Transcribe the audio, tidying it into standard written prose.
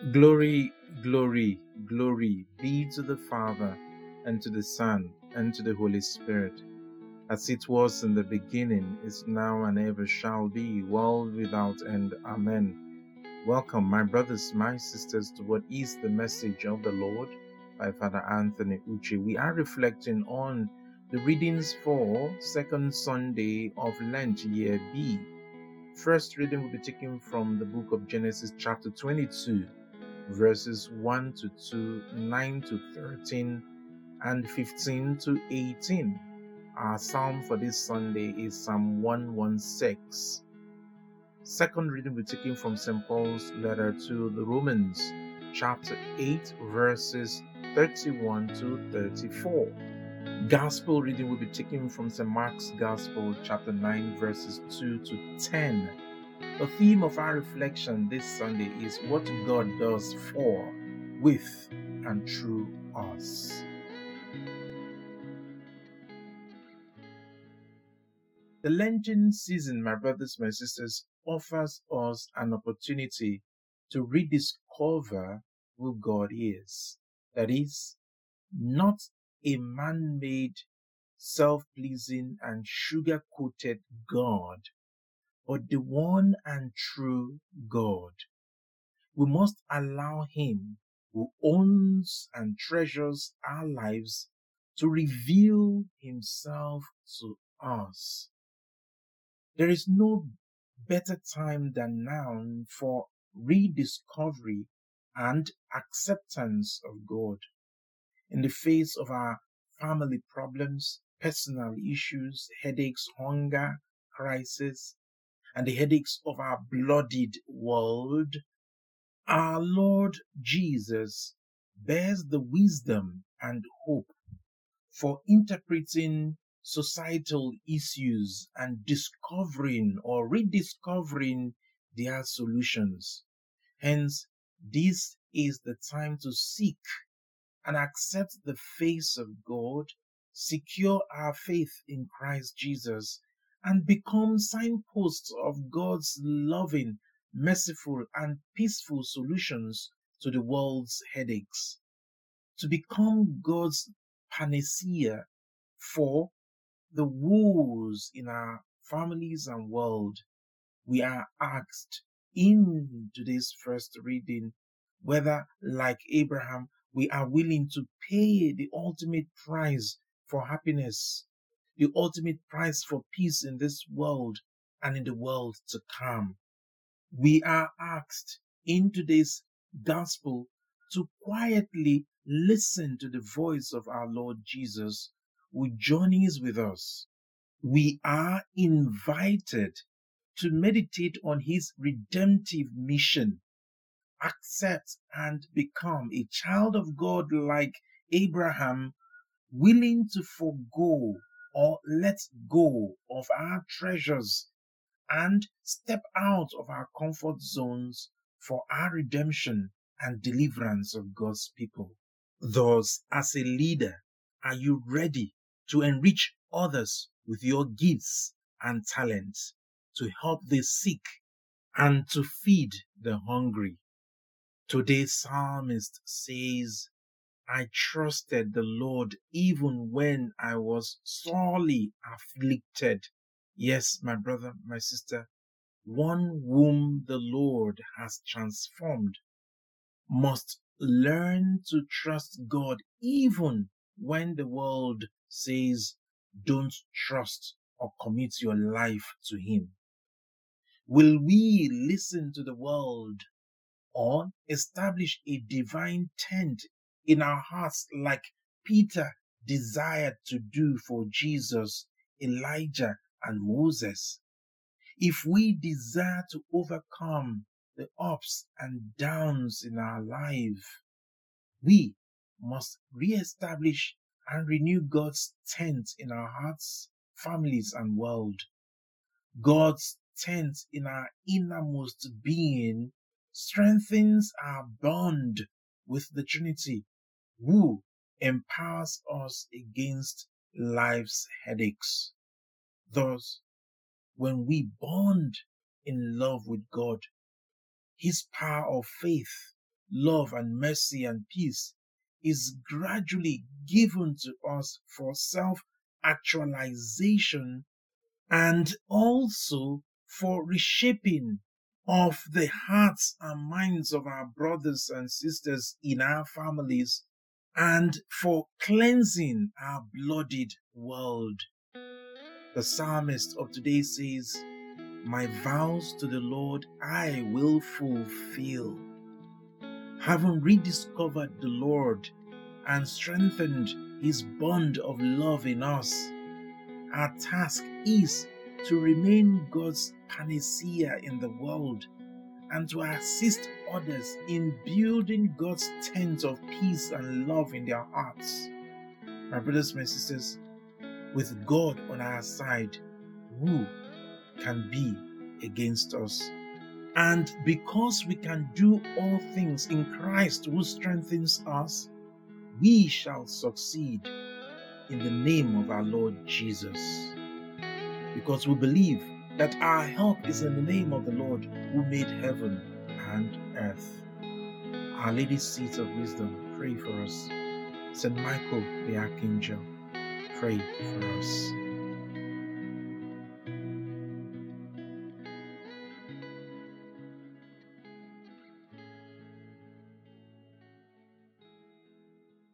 Glory, glory, glory be to the Father, and to the Son, and to the Holy Spirit, as it was in the beginning, is now, and ever shall be, world without end. Amen. Welcome, my brothers, my sisters, to what is the message of the Lord by Father Anthony Uche. We are reflecting on the readings for second Sunday of Lent, Year B. First reading will be taken from the book of Genesis, chapter 22, verses 1 to 2, 9 to 13, and 15 to 18. Our psalm for this Sunday is Psalm 116. Second reading will be taken from St. Paul's letter to the Romans, chapter 8, verses 31 to 34. Gospel reading will be taken from St. Mark's Gospel, chapter 9, verses 2 to 10. The theme of our reflection this Sunday is what God does for, with, and through us. The Lenten season, my brothers, my sisters, offers us an opportunity to rediscover who God is. That is, not a man-made, self-pleasing, and sugar-coated God, but the one and true God. We must allow Him, who owns and treasures our lives, to reveal Himself to us. There is no better time than now for rediscovery and acceptance of God. In the face of our family problems, personal issues, headaches, hunger, crisis, and the headaches of our bloodied world, our Lord Jesus bears the wisdom and hope for interpreting societal issues and discovering or rediscovering their solutions. Hence, this is the time to seek and accept the face of God, secure our faith in Christ Jesus, and become signposts of God's loving, merciful, and peaceful solutions to the world's headaches. To become God's panacea for the woes in our families and world, we are asked in today's first reading whether, like Abraham, we are willing to pay the ultimate price for happiness, the ultimate price for peace in this world and in the world to come. We are asked in today's gospel to quietly listen to the voice of our Lord Jesus, who journeys with us. We are invited to meditate on His redemptive mission, accept and become a child of God like Abraham, willing to forego or let go of our treasures and step out of our comfort zones for our redemption and deliverance of God's people. Thus, as a leader, are you ready to enrich others with your gifts and talents, to help the sick and to feed the hungry? Today's psalmist says, I trusted the Lord even when I was sorely afflicted. Yes, my brother, my sister, one whom the Lord has transformed must learn to trust God even when the world says, don't trust or commit your life to Him. Will we listen to the world or establish a divine tent in our hearts like Peter desired to do for Jesus, Elijah, and Moses? If we desire to overcome the ups and downs in our life, we must re-establish and renew God's tent in our hearts, families, and world. God's tent in our innermost being strengthens our bond with the Trinity, who empowers us against life's headaches. Thus, when we bond in love with God, His power of faith love and mercy and peace is gradually given to us for self-actualization and also for reshaping of the hearts and minds of our brothers and sisters in our families and for cleansing our bloodied world. The psalmist of today says, "My vows to the Lord I will fulfill." Having rediscovered the Lord and strengthened his bond of love in us, our task is to remain God's panacea in the world and to assist others in building God's tent of peace and love in their hearts. My brothers, my sisters, with God on our side, who can be against us? And because we can do all things in Christ who strengthens us, we shall succeed in the name of our Lord Jesus. Because we believe that our help is in the name of the Lord who made heaven and earth. Our Lady's seat of wisdom, pray for us. St. Michael the Archangel, pray for us.